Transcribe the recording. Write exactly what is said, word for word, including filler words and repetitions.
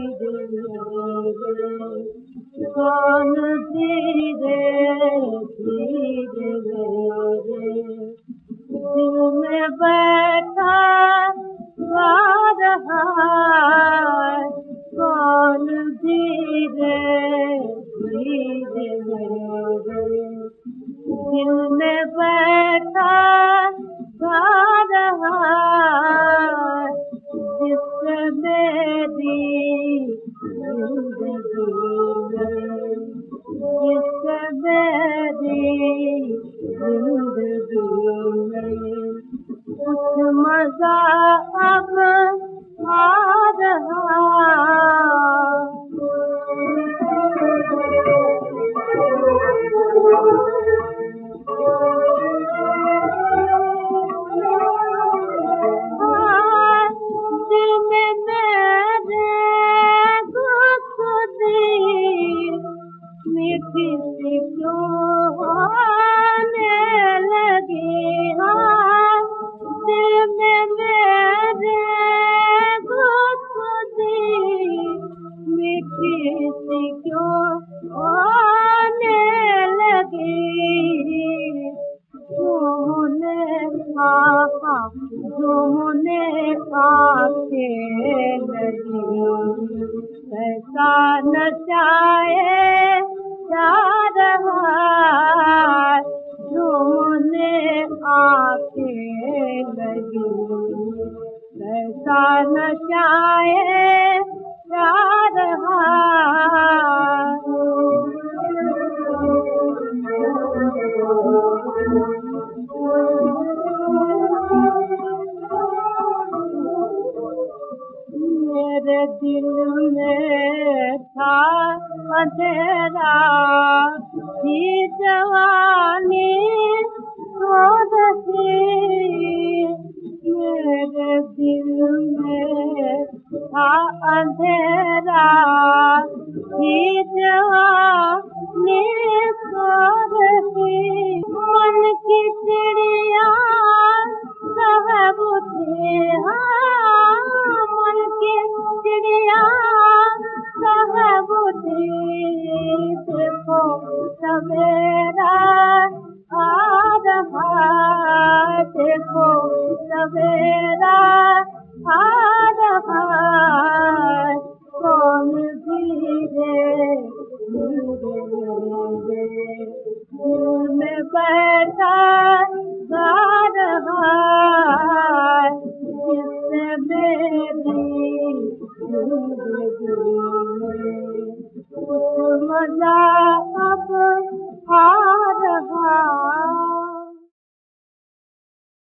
कौन धीरे धीरे मेरे दिल में बैठा गा रहा है। कौन धीरे धीरे मेरे दिल में बैठा गा रहा है। जिससे मेरी जिंदगी में जिससे मेरी जिंदगी में कुछ मजा अब आ रहा। मीठी सी क्यों होने लगी हाँ दिल में मेरे गुस्दी मीठी सी क्यों होने लगी। झूमने आँखा झूमने आँखें लगी ऐसा नचाए जा रहा झूमने आँखें लगी ऐसा नचाए जा रहा। मेरे दिल में था अंधेरा ही जवानी सो रही। मेरे दिल में था अंधेरा ही जवानी सो रही। मन की चिड़िया सब उठी मन की चिड़िया सब उठी। देखो सवेरा आ रहा देखो सवेरा आ रहा। कौन धीरे धीरे दिल में बैठा गा रहा जिससे मेरी जिंदगी में कुछ मजा